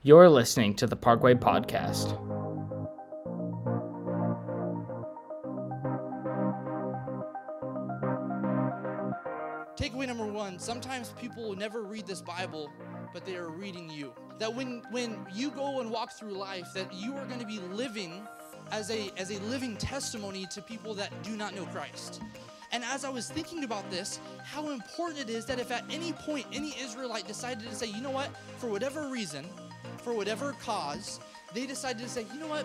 You're listening to the Parkway Podcast. Takeaway number one, sometimes people never read this Bible, but they are reading you. That when you go and walk through life, that you are going to be living as a living testimony to people that do not know Christ. And as I was thinking about this, how important it is that if at any point any Israelite decided to say, you know what, for whatever reason, for whatever cause, they decided to say, you know what,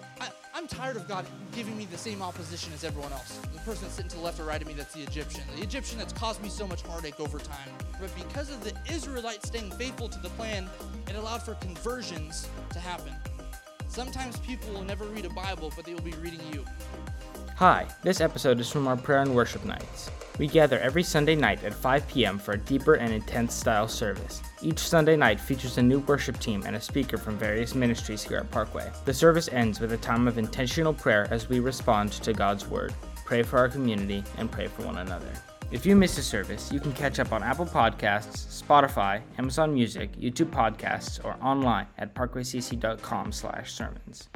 I'm tired of God giving me the same opposition as everyone else. The person that's sitting to the left or right of me, that's the Egyptian that's caused me so much heartache over time. But because of the Israelites staying faithful to the plan, it allowed for conversions to happen. Sometimes people will never read a Bible, but they will be reading you. Hi, this episode is from our prayer and worship nights. We gather every Sunday night at 5 p.m. for a deeper and intense style service. Each Sunday night features a new worship team and a speaker from various ministries here at Parkway. The service ends with a time of intentional prayer as we respond to God's Word, pray for our community, and pray for one another. If you miss a service, you can catch up on Apple Podcasts, Spotify, Amazon Music, YouTube Podcasts, or online at parkwaycc.com/sermons.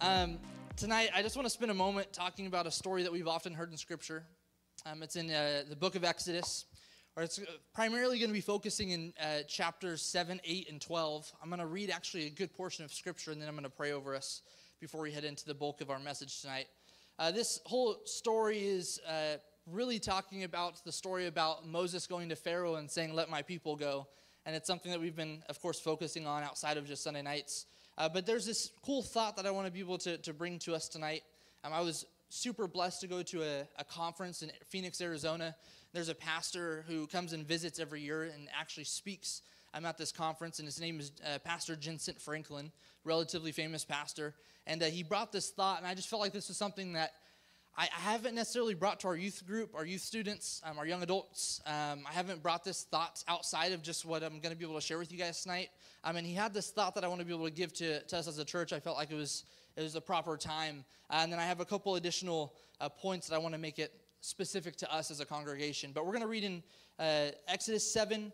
Tonight, I just want to spend a moment talking about a story that we've often heard in Scripture. It's in the book of Exodus, or it's primarily going to be focusing in chapters 7, 8, and 12. I'm going to read actually a good portion of Scripture, and then I'm going to pray over us before we head into the bulk of our message tonight. This whole story is really talking about the story about Moses going to Pharaoh and saying, "Let my people go." And it's something that we've been, of course, focusing on outside of just Sunday nights. But there's this cool thought that I want to be able to bring to us tonight. I was super blessed to go to a conference in Phoenix, Arizona. There's a pastor who comes and visits every year and actually speaks. I'm at this conference, and his name is Pastor Jensen Franklin, relatively famous pastor. And he brought this thought, and I just felt like this was something that I haven't necessarily brought to our youth group, our youth students, our young adults. I haven't brought this thought outside of just what I'm going to be able to share with you guys tonight. And he had this thought that I want to be able to give to us as a church. I felt like it was a proper time. And then I have a couple additional points that I want to make it specific to us as a congregation. But we're going to read in Exodus 7.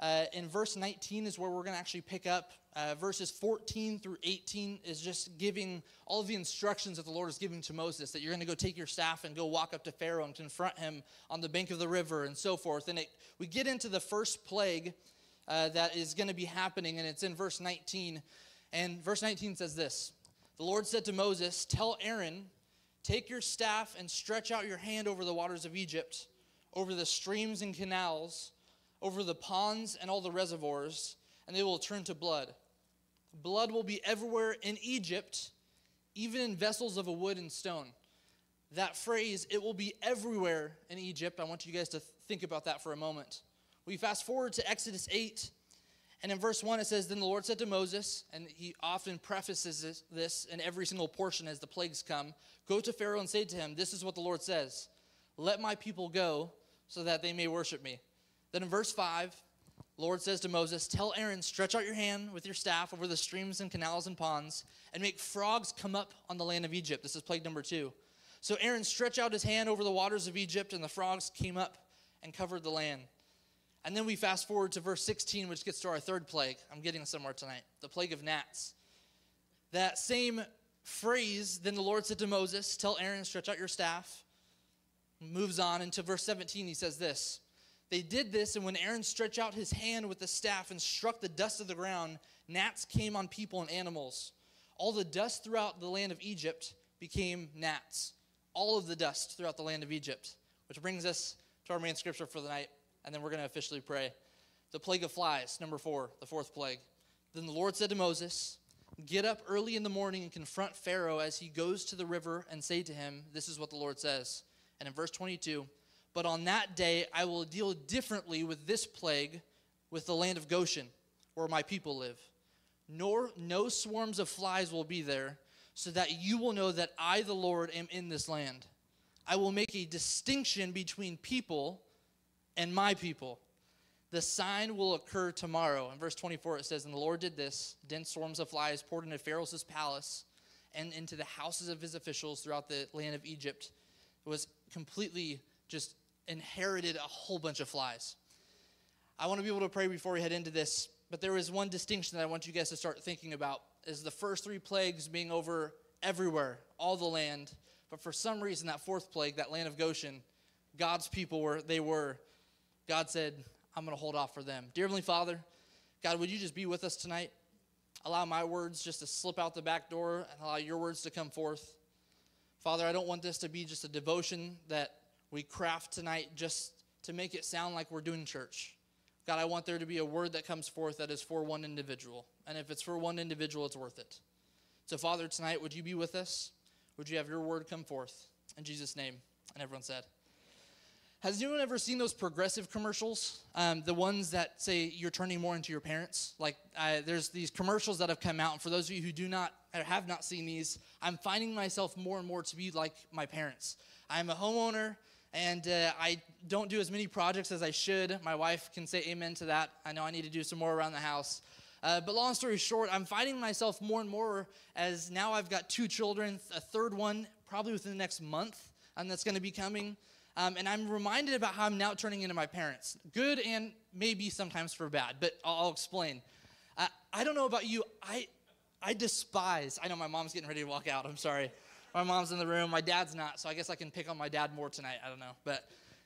In verse 19 is where we're going to actually pick up. Verses 14 through 18 is just giving all of the instructions that the Lord is giving to Moses, that you're going to go take your staff and go walk up to Pharaoh and confront him on the bank of the river and so forth. And we get into the first plague that is going to be happening, and it's in verse 19. And verse 19 says this: "The Lord said to Moses, tell Aaron, take your staff and stretch out your hand over the waters of Egypt, over the streams and canals, over the ponds and all the reservoirs, and they will turn to blood. Blood will be everywhere in Egypt, even in vessels of a wood and stone." That phrase, "it will be everywhere in Egypt," I want you guys to think about that for a moment. We fast forward to Exodus 8, and in verse 1 it says, "Then the Lord said to Moses," and he often prefaces this in every single portion as the plagues come, "Go to Pharaoh and say to him, this is what the Lord says, let my people go so that they may worship me." Then in verse 5, the Lord says to Moses, "Tell Aaron, stretch out your hand with your staff over the streams and canals and ponds, and make frogs come up on the land of Egypt." This is plague number 2. So Aaron stretched out his hand over the waters of Egypt, and the frogs came up and covered the land. And then we fast forward to verse 16, which gets to our third plague. I'm getting somewhere tonight. The plague of gnats. That same phrase, "Then the Lord said to Moses, tell Aaron, stretch out your staff," moves on into verse 17. He says this: "They did this, and when Aaron stretched out his hand with the staff and struck the dust of the ground, gnats came on people and animals. All the dust throughout the land of Egypt became gnats." All of the dust throughout the land of Egypt. Which brings us to our main scripture for the night, and then we're going to officially pray. The plague of flies, number 4, the fourth plague. "Then the Lord said to Moses, get up early in the morning and confront Pharaoh as he goes to the river and say to him, this is what the Lord says." And in verse 22, "But on that day I will deal differently with this plague with the land of Goshen, where my people live. No swarms of flies will be there, so that you will know that I, the Lord, am in this land. I will make a distinction between people and my people. The sign will occur tomorrow." In verse 24 it says, "And the Lord did this. Dense swarms of flies poured into Pharaoh's palace and into the houses of his officials throughout the land of Egypt." It was completely just inherited a whole bunch of flies. I want to be able to pray before we head into this. But there is one distinction that I want you guys to start thinking about, is the first 3 plagues being over everywhere, all the land. But for some reason, that 4th plague, that land of Goshen, God's people God said, I'm going to hold off for them. Dear Heavenly Father, God, would you just be with us tonight? Allow my words just to slip out the back door and allow your words to come forth. Father, I don't want this to be just a devotion that we craft tonight just to make it sound like we're doing church. God, I want there to be a word that comes forth that is for one individual. And if it's for one individual, it's worth it. So, Father, tonight, would you be with us? Would you have your word come forth? In Jesus' name. And everyone said. Has anyone ever seen those progressive commercials? The ones that say you're turning more into your parents? Like, there's these commercials that have come out. And for those of you who do not or have not seen these, I'm finding myself more and more to be like my parents. I'm a homeowner, and I don't do as many projects as I should. My wife can say amen to that. I know I need to do some more around the house. But long story short, I'm finding myself more and more as now I've got 2 children, a third one probably within the next month, and that's going to be coming. And I'm reminded about how I'm now turning into my parents. Good and maybe sometimes for bad, but I'll explain. I don't know about you. I despise, I know my mom's getting ready to walk out. I'm sorry. My mom's in the room. My dad's not, so I guess I can pick on my dad more tonight. I don't know. But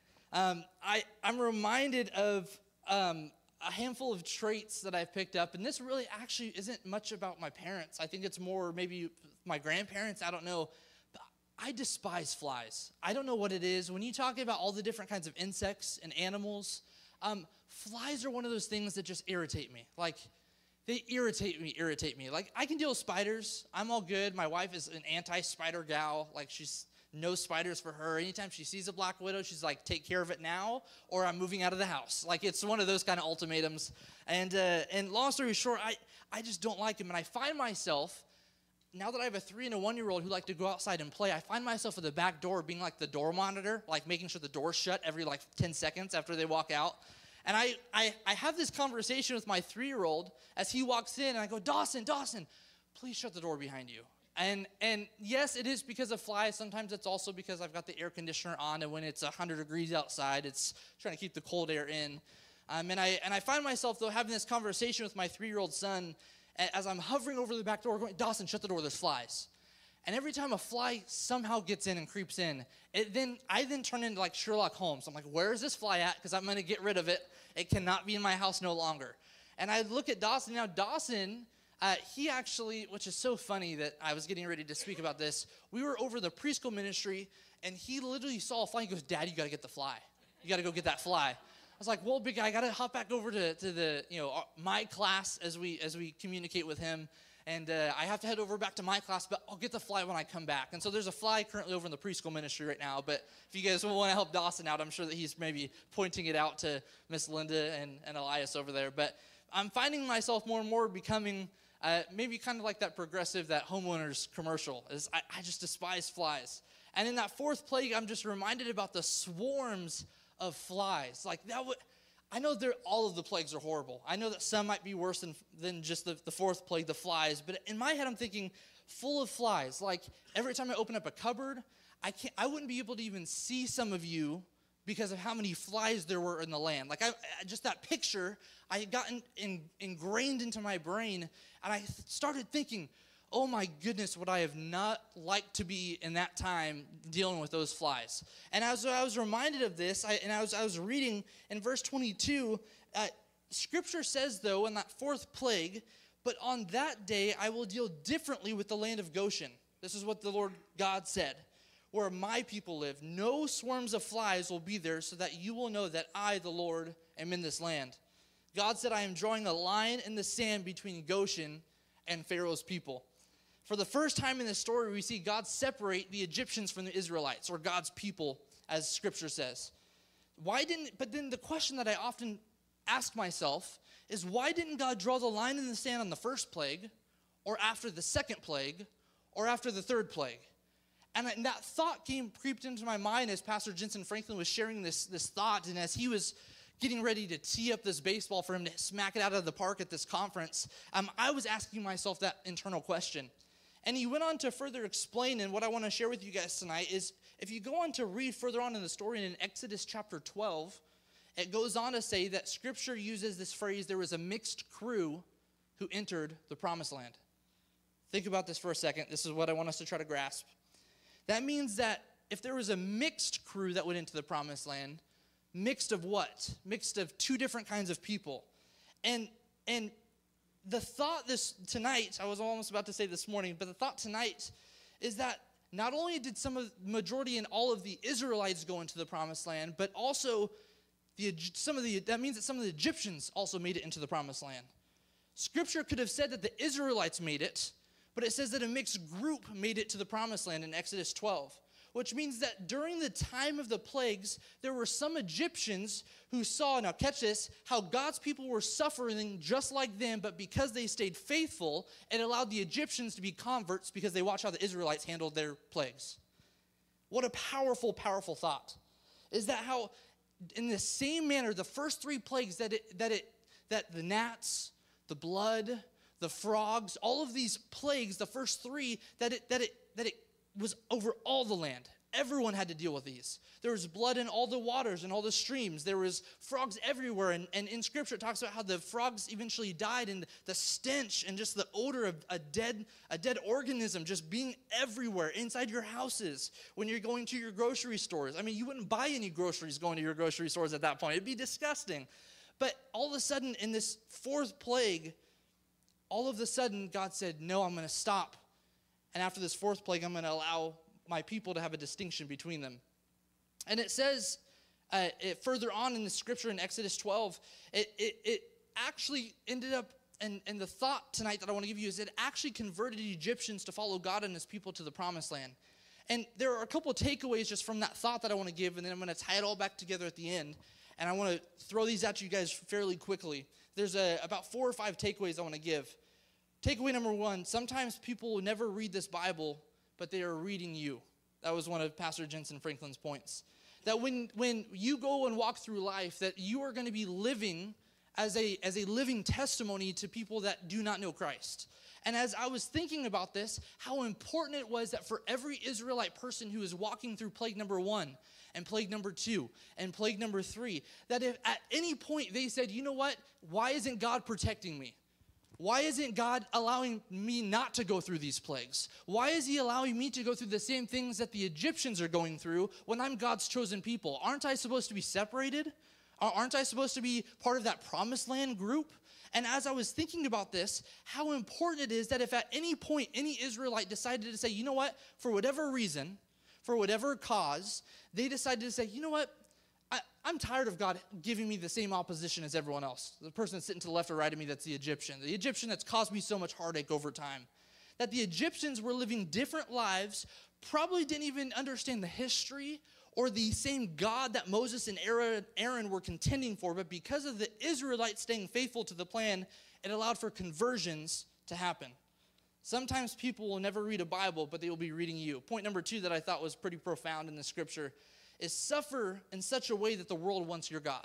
I'm reminded of a handful of traits that I've picked up, and this really actually isn't much about my parents. I think it's more maybe my grandparents. I don't know. I despise flies. I don't know what it is. When you talk about all the different kinds of insects and animals, flies are one of those things that just irritate me. Like, they irritate me. Like, I can deal with spiders. I'm all good. My wife is an anti-spider gal. Like, she's no spiders for her. Anytime she sees a black widow, she's like, take care of it now, or I'm moving out of the house. Like, it's one of those kind of ultimatums. And long story short, I just don't like them. And I find myself, now that I have a 3 and a 1-year-old who like to go outside and play, I find myself at the back door being like the door monitor, like making sure the door's shut every like 10 seconds after they walk out. And I have this conversation with my 3-year-old as he walks in, and I go, Dawson, please shut the door behind you. And yes, it is because of flies. Sometimes it's also because I've got the air conditioner on, and when it's 100 degrees outside, it's trying to keep the cold air in. And I find myself, though, having this conversation with my 3-year-old son as I'm hovering over the back door, going, Dawson, shut the door, there's flies. And every time a fly somehow gets in and creeps in, I then turn into like Sherlock Holmes. I'm like, where is this fly at? Because I'm going to get rid of it. It cannot be in my house no longer. And I look at Dawson. Now, Dawson, he actually, which is so funny that I was getting ready to speak about this, we were over the preschool ministry, and he literally saw a fly. He goes, Dad, you got to get the fly. You got to go get that fly. I was like, well, big guy, I got to hop back over to the, my class as we communicate with him. And I have to head over back to my class, but I'll get the fly when I come back. And so there's a fly currently over in the preschool ministry right now. But if you guys want to help Dawson out, I'm sure that he's maybe pointing it out to Miss Linda and Elias over there. But I'm finding myself more and more becoming maybe kind of like that progressive, that homeowners commercial. I just despise flies. And in that 4th plague, I'm just reminded about the swarms of flies. Like that would... I know all of the plagues are horrible. I know that some might be worse than just the 4th plague, the flies. But in my head, I'm thinking full of flies. Like every time I open up a cupboard, I wouldn't be able to even see some of you because of how many flies there were in the land. Like just that picture, I got ingrained into my brain, and I started thinking, oh my goodness, would I have not liked to be in that time dealing with those flies. And as I was reminded of this, I was reading in verse 22, Scripture says, though, in that 4th plague, but on that day I will deal differently with the land of Goshen. This is what the Lord God said. Where my people live, no swarms of flies will be there, so that you will know that I, the Lord, am in this land. God said, I am drawing a line in the sand between Goshen and Pharaoh's people. For the first time in this story, we see God separate the Egyptians from the Israelites, or God's people, as Scripture says. But then the question that I often ask myself is, why didn't God draw the line in the sand on the 1st plague, or after the 2nd plague, or after the 3rd plague? And that thought creeped into my mind as Pastor Jensen Franklin was sharing this thought, and as he was getting ready to tee up this baseball for him to smack it out of the park at this conference, I was asking myself that internal question. And he went on to further explain, and what I want to share with you guys tonight is, if you go on to read further on in the story in Exodus chapter 12, it goes on to say that Scripture uses this phrase, there was a mixed crew who entered the promised land. Think about this for a second. This is what I want us to try to grasp. That means that if there was a mixed crew that went into the promised land, mixed of what? Mixed of two different kinds of people. And the thought tonight, I was almost about to say this morning, but the thought tonight is that not only did majority and all of the Israelites go into the promised land, but also that means that some of the Egyptians also made it into the promised land. Scripture could have said that the Israelites made it, but it says that a mixed group made it to the promised land in Exodus 12, which means that during the time of the plagues, there were some Egyptians who saw, now catch this, how God's people were suffering just like them, but because they stayed faithful, it allowed the Egyptians to be converts because they watched how the Israelites handled their plagues. What a powerful, powerful thought. Is that how, in the same manner, the first three plagues that the gnats, the blood, the frogs, all of these plagues, the first three, that it was over all the land. Everyone had to deal with these. There was blood in all the waters and all the streams. There was frogs everywhere. And in Scripture, it talks about how the frogs eventually died, and the stench and just the odor of a dead organism just being everywhere inside your houses when you're going to your grocery stores. I mean, you wouldn't buy any groceries going to your grocery stores at that point. It'd be disgusting. But all of a sudden, in this fourth plague, all of a sudden, God said, no, I'm going to stop. And after this fourth plague, I'm going to allow my people to have a distinction between them. And it says further on in the Scripture in Exodus 12, it actually ended up, and the thought tonight that I want to give you is it actually converted Egyptians to follow God and his people to the promised land. And there are a couple of takeaways just from that thought that I want to give, and then I'm going to tie it all back together at the end. And I want to throw these at you guys fairly quickly. There's about 4 or 5 takeaways I want to give. Takeaway number 1, sometimes people will never read this Bible, but they are reading you. That was one of Pastor Jensen Franklin's points. That when you go and walk through life, that you are going to be living as a living testimony to people that do not know Christ. And as I was thinking about this, how important it was that for every Israelite person who is walking through plague number 1 and plague number 2 and plague number 3, that if at any point they said, you know what, why isn't God protecting me? Why isn't God allowing me not to go through these plagues? Why is he allowing me to go through the same things that the Egyptians are going through when I'm God's chosen people? Aren't I supposed to be separated? Aren't I supposed to be part of that promised land group? And as I was thinking about this, how important it is that if at any point any Israelite decided to say, you know what, for whatever reason, for whatever cause, they decided to say, you know what, I'm tired of God giving me the same opposition as everyone else. The person that's sitting to the left or right of me, that's the Egyptian that's caused me so much heartache over time. That the Egyptians were living different lives, probably didn't even understand the history or the same God that Moses and Aaron were contending for, but because of the Israelites staying faithful to the plan, it allowed for conversions to happen. Sometimes people will never read a Bible, but they will be reading you. Point number 2 that I thought was pretty profound in the Scripture is suffer in such a way that the world wants your God.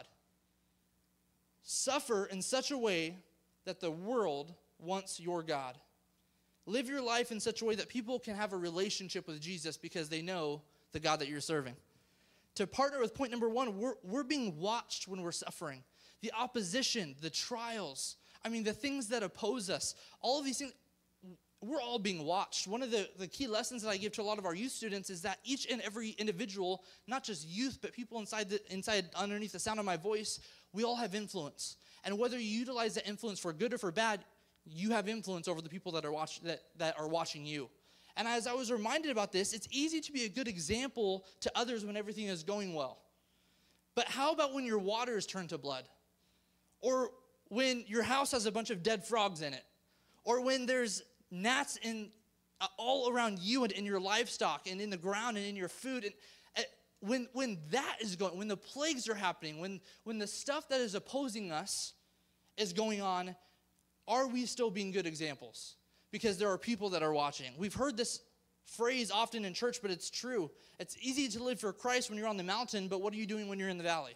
Suffer in such a way that the world wants your God. Live your life in such a way that people can have a relationship with Jesus because they know the God that you're serving. To partner with point number 1, we're being watched when we're suffering. The opposition, the trials, the things that oppose us, all of these things, we're all being watched. One of the key lessons that I give to a lot of our youth students is that each and every individual, not just youth, but people inside underneath the sound of my voice, we all have influence. And whether you utilize that influence for good or for bad, you have influence over the people that are watching you. And as I was reminded about this, it's easy to be a good example to others when everything is going well. But how about when your water is turned to blood? Or when your house has a bunch of dead frogs in it? Or when there's gnats all around you and in your livestock and in the ground and in your food. And when that is going, when the plagues are happening, when the stuff that is opposing us is going on, are we still being good examples? Because there are people that are watching. We've heard this phrase often in church, but it's true. It's easy to live for Christ when you're on the mountain, but what are you doing when you're in the valley?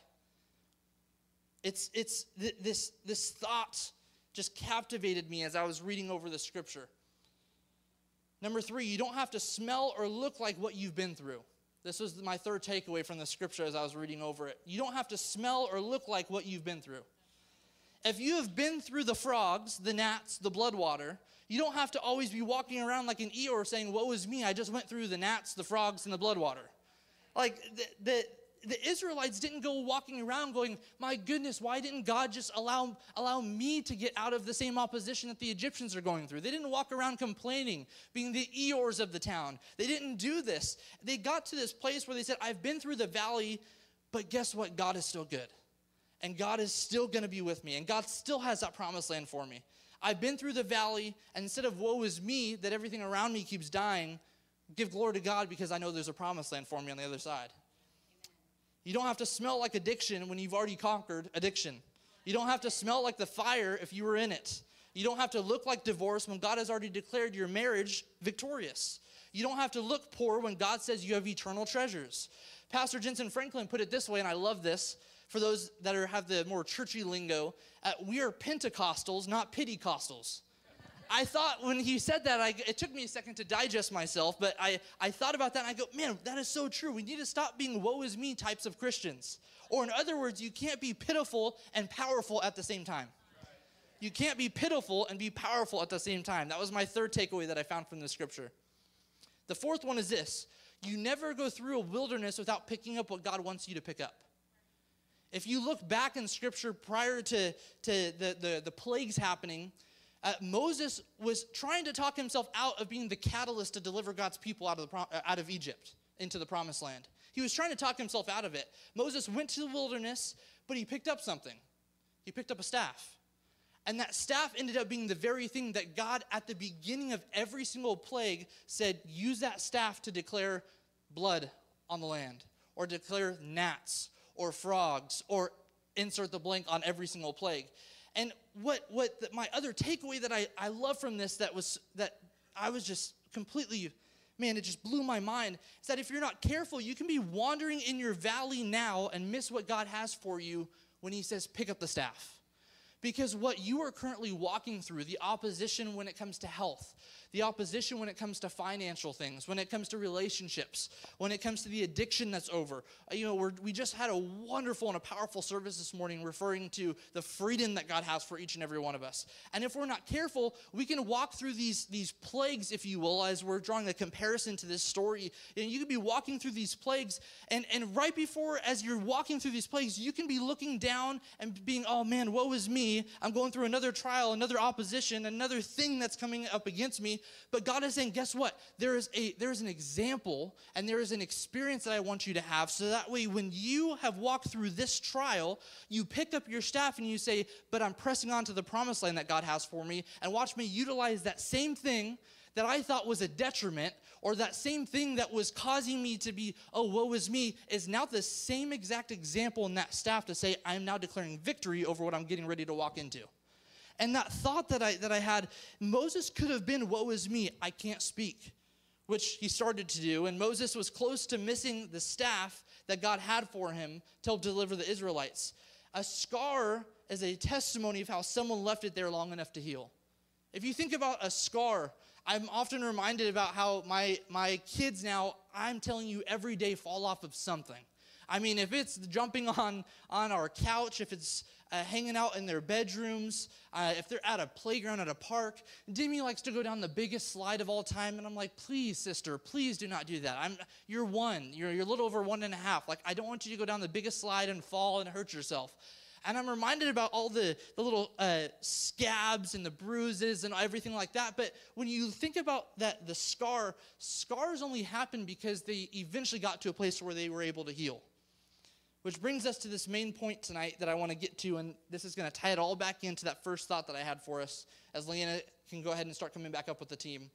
It's this thought just captivated me as I was reading over the Scripture. Number 3, you don't have to smell or look like what you've been through. This was my third takeaway from the scripture as I was reading over it. You don't have to smell or look like what you've been through. If you have been through the frogs, the gnats, the blood water, you don't have to always be walking around like an Eeyore saying, woe is me, I just went through the gnats, the frogs, and the blood water. Like, the Israelites didn't go walking around going, my goodness, why didn't God just allow me to get out of the same opposition that the Egyptians are going through? They didn't walk around complaining, being the Eeyores of the town. They didn't do this. They got to this place where they said, I've been through the valley, but guess what? God is still good. And God is still going to be with me. And God still has that promised land for me. I've been through the valley, and instead of woe is me, that everything around me keeps dying, give glory to God because I know there's a promised land for me on the other side. You don't have to smell like addiction when you've already conquered addiction. You don't have to smell like the fire if you were in it. You don't have to look like divorce when God has already declared your marriage victorious. You don't have to look poor when God says you have eternal treasures. Pastor Jensen Franklin put it this way, and I love this. For those that have the more churchy lingo, we are Pentecostals, not Pittykostals. I thought when he said that, it took me a second to digest myself, but I thought about that and I go, man, that is so true. We need to stop being woe is me types of Christians. Or in other words, you can't be pitiful and powerful at the same time. You can't be pitiful and be powerful at the same time. That was my third takeaway that I found from the scripture. The fourth one is this. You never go through a wilderness without picking up what God wants you to pick up. If you look back in scripture prior to the plagues happening, Moses was trying to talk himself out of being the catalyst to deliver God's people out of Egypt into the promised land. He was trying to talk himself out of it. Moses went to the wilderness, but he picked up something. He picked up a staff. And that staff ended up being the very thing that God, at the beginning of every single plague, said, use that staff to declare blood on the land, or declare gnats, or frogs, or insert the blank on every single plague. And my other takeaway that I love from this that I was just completely, man, it just blew my mind, is that if you're not careful, you can be wandering in your valley now and miss what God has for you when he says, pick up the staff. Because what you are currently walking through, the opposition when it comes to health, the opposition when it comes to financial things, when it comes to relationships, when it comes to the addiction that's over. We just had a wonderful and a powerful service this morning referring to the freedom that God has for each and every one of us. And if we're not careful, we can walk through these plagues, if you will, as we're drawing a comparison to this story. And you could be walking through these plagues, and right before, as you're walking through these plagues, you can be looking down and being, oh man, woe is me. I'm going through another trial, another opposition, another thing that's coming up against me. But God is saying, guess what? There is an example and there is an experience that I want you to have, so that way when you have walked through this trial, you pick up your staff and you say, but I'm pressing on to the promised land that God has for me, and watch me utilize that same thing that I thought was a detriment, or that same thing that was causing me to be, oh, woe is me, is now the same exact example in that staff to say, I'm now declaring victory over what I'm getting ready to walk into. And that thought that I had, Moses could have been, woe is me, I can't speak, which he started to do. And Moses was close to missing the staff that God had for him to deliver the Israelites. A scar is a testimony of how someone left it there long enough to heal. If you think about a scar, I'm often reminded about how my kids now, I'm telling you, every day fall off of something. I mean, if it's jumping on our couch, if it's hanging out in their bedrooms, if they're at a playground at a park. Demi likes to go down the biggest slide of all time, and I'm like, please, sister, please do not do that. You're a little over 1.5. Like, I don't want you to go down the biggest slide and fall and hurt yourself. And I'm reminded about all the little scabs and the bruises and everything like that. But when you think about that, the scars only happen because they eventually got to a place where they were able to heal. Which brings us to this main point tonight that I want to get to, and this is going to tie it all back into that first thought that I had for us, as Leanna can go ahead and start coming back up with the team.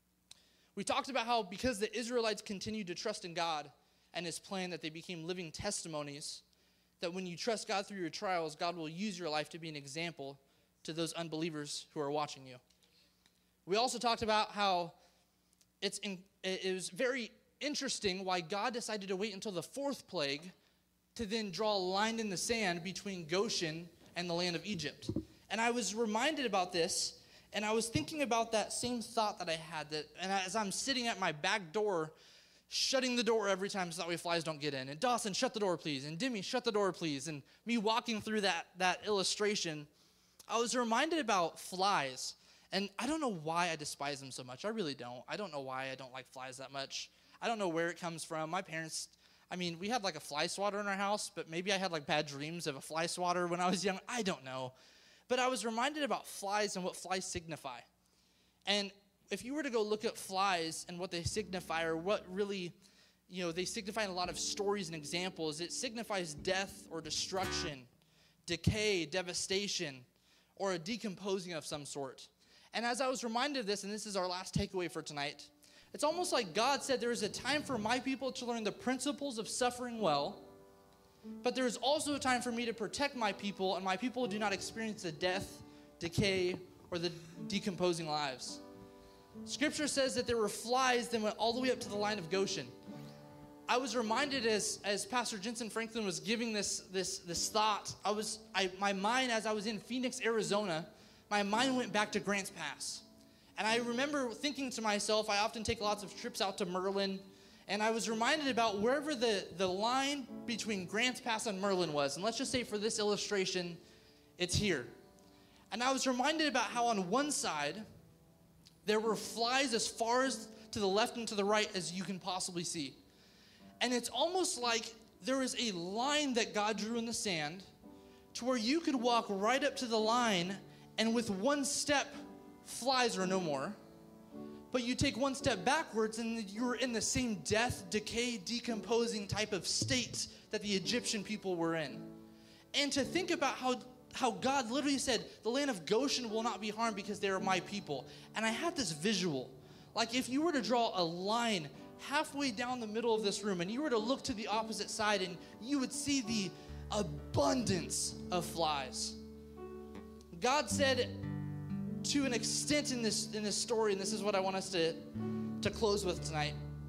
We talked about how because the Israelites continued to trust in God and his plan, that they became living testimonies, that when you trust God through your trials, God will use your life to be an example to those unbelievers who are watching you. We also talked about how it was very interesting why God decided to wait until the fourth plague to then draw a line in the sand between Goshen and the land of Egypt. And I was reminded about this, and I was thinking about that same thought that I had, and as I'm sitting at my back door, shutting the door every time so that way flies don't get in. And Dawson, shut the door, please. And Demi, shut the door, please. And me walking through that illustration, I was reminded about flies. And I don't know why I despise them so much. I really don't. I don't know why I don't like flies that much. I don't know where it comes from. My parents, we had like a fly swatter in our house, but maybe I had like bad dreams of a fly swatter when I was young. I don't know. But I was reminded about flies and what flies signify. And if you were to go look at flies and what they signify, or what really, they signify in a lot of stories and examples, it signifies death or destruction, decay, devastation, or a decomposing of some sort. And as I was reminded of this, and this is our last takeaway for tonight, it's almost like God said there is a time for my people to learn the principles of suffering well, but there is also a time for me to protect my people, and my people do not experience the death, decay, or the decomposing lives. Scripture says that there were flies that went all the way up to the line of Goshen. I was reminded as Pastor Jensen Franklin was giving this thought, my mind, as I was in Phoenix, Arizona, my mind went back to Grants Pass. And I remember thinking to myself, I often take lots of trips out to Merlin, and I was reminded about wherever the line between Grants Pass and Merlin was. And let's just say for this illustration, it's here. And I was reminded about how on one side, there were flies as far as to the left and to the right as you can possibly see. And it's almost like there was a line that God drew in the sand to where you could walk right up to the line, and with one step, flies are no more. But you take one step backwards and you're in the same death, decay, decomposing type of state that the Egyptian people were in. And to think about how God literally said, the land of Goshen will not be harmed because they are my people. And I had this visual. Like if you were to draw a line halfway down the middle of this room and you were to look to the opposite side, and you would see the abundance of flies. God said, to an extent in this story, and this is what I want us to close with tonight.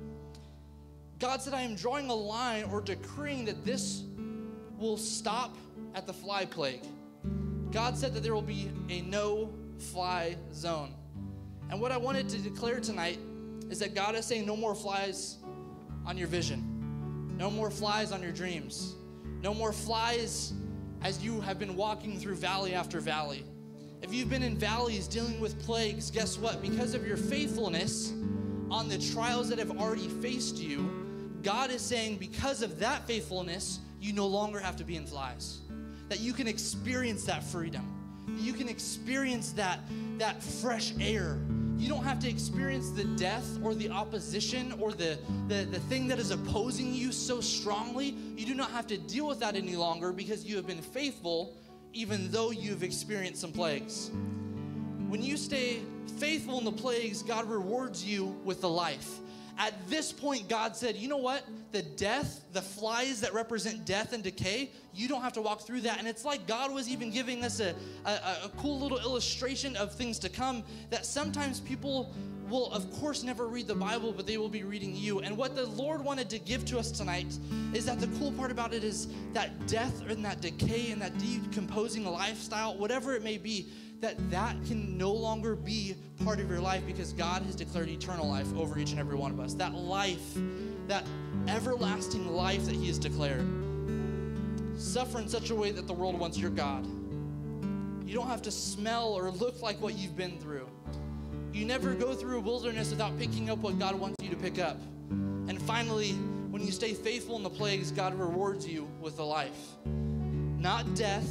God said, I am drawing a line or decreeing that this will stop at the fly plague. God said that there will be a no-fly zone. And what I wanted to declare tonight is that God is saying no more flies on your vision. No more flies on your dreams. No more flies as you have been walking through valley after valley. If you've been in valleys dealing with plagues, guess what? Because of your faithfulness on the trials that have already faced you, God is saying because of that faithfulness, you no longer have to be in flies. That you can experience that freedom. That you can experience that fresh air. You don't have to experience the death or the opposition or the thing that is opposing you so strongly. You do not have to deal with that any longer because you have been faithful even though you've experienced some plagues. When you stay faithful in the plagues, God rewards you with the life. At this point, God said, you know what? The death, the flies that represent death and decay, you don't have to walk through that. And it's like God was even giving us a cool little illustration of things to come, that sometimes people will, of course, never read the Bible, but they will be reading you. And what the Lord wanted to give to us tonight is that the cool part about it is that death and that decay and that decomposing lifestyle, whatever it may be, that can no longer be part of your life because God has declared eternal life over each and every one of us. That life, that everlasting life that He has declared. Suffer in such a way that the world wants your God. You don't have to smell or look like what you've been through. You never go through a wilderness without picking up what God wants you to pick up. And finally, when you stay faithful in the plagues, God rewards you with a life. Not death,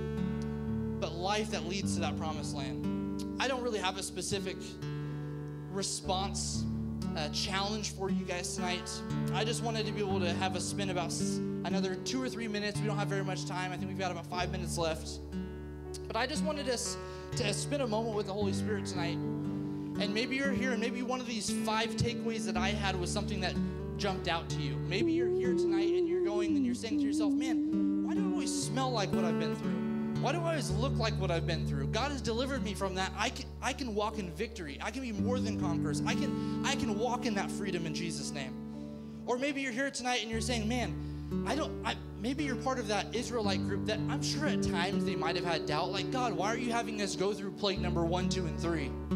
but life that leads to that promised land. I don't really have a specific response challenge for you guys tonight. I just wanted to be able to have us spend about another 2 or 3 minutes. We don't have very much time. I think we've got about 5 minutes left. But I just wanted us to spend a moment with the Holy Spirit tonight. And maybe you're here and maybe one of these 5 takeaways that I had was something that jumped out to you. Maybe you're here tonight and you're going and you're saying to yourself, man, why do I always smell like what I've been through? Why do I always look like what I've been through? God has delivered me from that. I can walk in victory. I can be more than conquerors. I can walk in that freedom in Jesus' name. Or maybe you're here tonight and you're saying, man, maybe you're part of that Israelite group that I'm sure at times they might have had doubt. Like, God, why are you having us go through plague number 1, 2, and 3?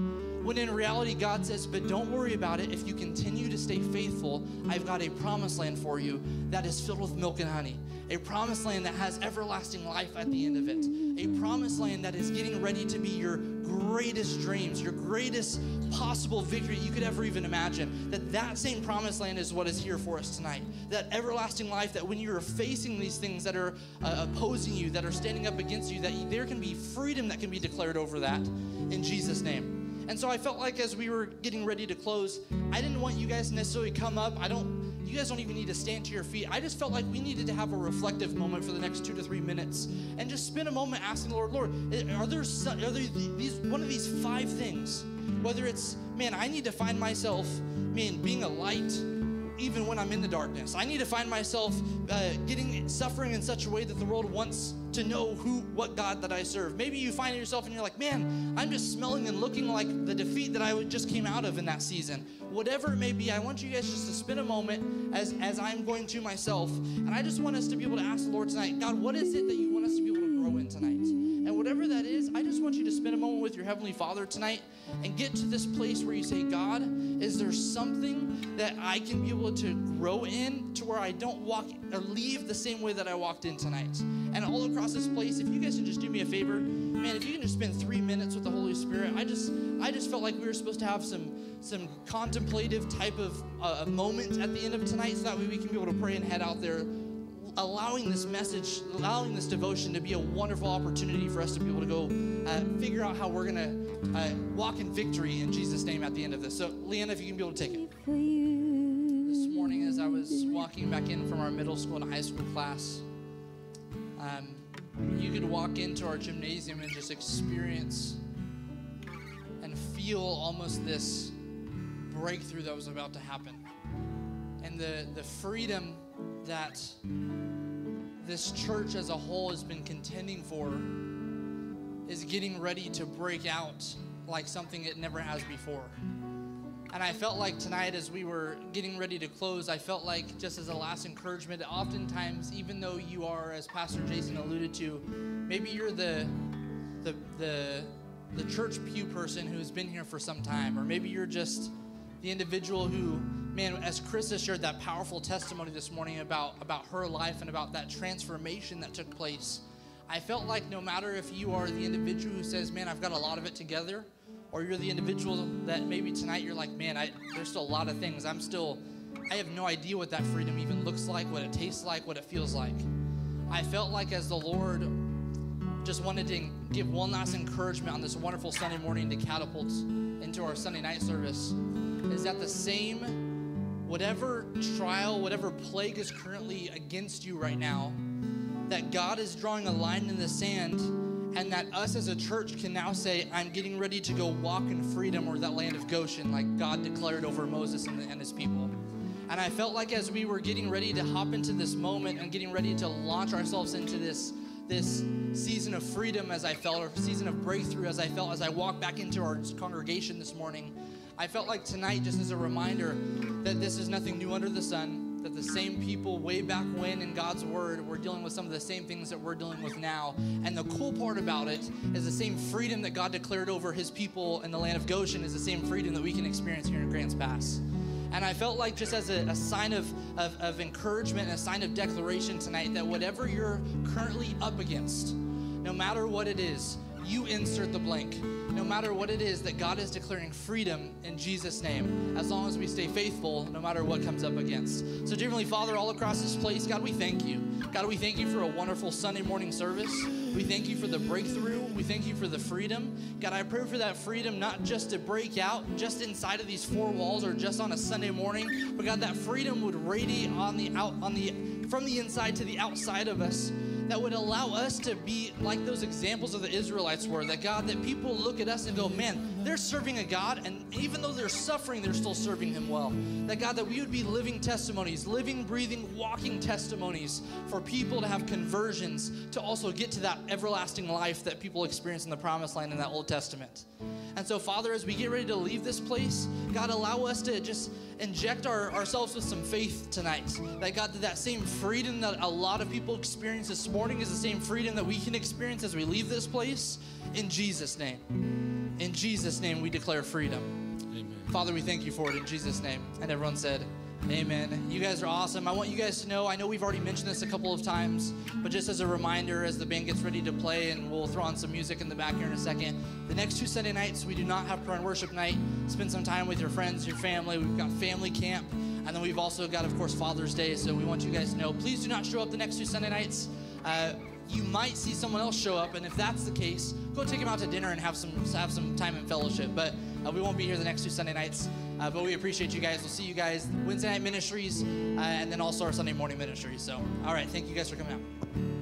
When in reality, God says, but don't worry about it. If you continue to stay faithful, I've got a promised land for you that is filled with milk and honey. A promised land that has everlasting life at the end of it. A promised land that is getting ready to be your greatest dreams, your greatest possible victory you could ever even imagine. That same promised land is what is here for us tonight. That everlasting life, that when you're facing these things that are opposing you, that are standing up against you, that there can be freedom that can be declared over that in Jesus' name. And so I felt like as we were getting ready to close, I didn't want you guys to necessarily come up. You guys don't even need to stand to your feet. I just felt like we needed to have a reflective moment for the next 2 to 3 minutes and just spend a moment asking the Lord, are there one of these 5 things? Whether it's, man, I need to find myself, being a light even when I'm in the darkness. I need to find myself suffering in such a way that the world wants to know what God that I serve. Maybe you find yourself and you're like, man, I'm just smelling and looking like the defeat that I just came out of in that season. Whatever it may be, I want you guys just to spend a moment as I'm going to myself. And I just want us to be able to ask the Lord tonight, God, what is it that you want us to be able to grow in tonight? And whatever that is, I just want you to spend a moment with your Heavenly Father tonight and get to this place where you say, God, is there something that I can be able to grow in to where I don't walk or leave the same way that I walked in tonight? And all across this place, if you guys can just do me a favor, man, if you can just spend 3 minutes with the Holy Spirit, I just felt like we were supposed to have some contemplative type of moment at the end of tonight, so that way we can be able to pray and head out there, allowing this message, allowing this devotion to be a wonderful opportunity for us to be able to go figure out how we're going to walk in victory in Jesus' name at the end of this. So, Leanna, if you can be able to take it. This morning as I was walking back in from our middle school and high school class, you could walk into our gymnasium and just experience and feel almost this breakthrough that was about to happen. And the freedom that this church as a whole has been contending for is getting ready to break out like something it never has before. And I felt like tonight as we were getting ready to close, I felt like just as a last encouragement, oftentimes, even though you are, as Pastor Jason alluded to, maybe you're the church pew person who's been here for some time, or maybe you're just the individual who, man, as Krista shared that powerful testimony this morning about her life and about that transformation that took place, I felt like no matter if you are the individual who says, man, I've got a lot of it together, or you're the individual that maybe tonight you're like, man, there's still a lot of things. I have no idea what that freedom even looks like, what it tastes like, what it feels like. I felt like as the Lord just wanted to give one last encouragement on this wonderful Sunday morning to catapult into our Sunday night service, is that the same, whatever trial, whatever plague is currently against you right now, that God is drawing a line in the sand, and that us as a church can now say, I'm getting ready to go walk in freedom or that land of Goshen like God declared over Moses and his people. And I felt like as we were getting ready to hop into this moment and getting ready to launch ourselves into this season of freedom, as I felt, or season of breakthrough as I felt as I walked back into our congregation this morning, I felt like tonight, just as a reminder that this is nothing new under the sun, that the same people way back when in God's word were dealing with some of the same things that we're dealing with now. And the cool part about it is the same freedom that God declared over his people in the land of Goshen is the same freedom that we can experience here in Grants Pass. And I felt like just as a sign of encouragement and a sign of declaration tonight, that whatever you're currently up against, no matter what it is, you insert the blank. No matter what it is, that God is declaring freedom in Jesus' name, as long as we stay faithful, no matter what comes up against. So, dear Heavenly Father, all across this place, God, we thank you. God, we thank you for a wonderful Sunday morning service. We thank you for the breakthrough. We thank you for the freedom. God, I pray for that freedom, not just to break out just inside of these 4 walls or just on a Sunday morning, but God, that freedom would radiate from the inside to the outside of us, that would allow us to be like those examples of the Israelites were, that God, that people look at us and go, man, they're serving a God, and even though they're suffering, they're still serving him well. That God, that we would be living testimonies, living, breathing, walking testimonies for people to have conversions, to also get to that everlasting life that people experience in the promised land in that Old Testament. And so, Father, as we get ready to leave this place, God, allow us to just inject ourselves with some faith tonight. That God, that same freedom that a lot of people experience this morning is the same freedom that we can experience as we leave this place, in Jesus' name. In Jesus' name, we declare freedom. Amen. Father, we thank you for it in Jesus' name. And everyone said, amen. You guys are awesome. I want you guys to know, I know we've already mentioned this a couple of times, but just as a reminder, as the band gets ready to play, and we'll throw on some music in the back here in a second, the next 2 Sunday nights, we do not have prayer and worship night. Spend some time with your friends, your family. We've got family camp, and then we've also got, of course, Father's Day. So we want you guys to know, please do not show up the next 2 Sunday nights. You might see someone else show up, and if that's the case, go take them out to dinner and have some time in fellowship. But we won't be here the next 2 Sunday nights. But we appreciate you guys. We'll see you guys Wednesday night ministries, and then also our Sunday morning ministries. So, all right, thank you guys for coming out.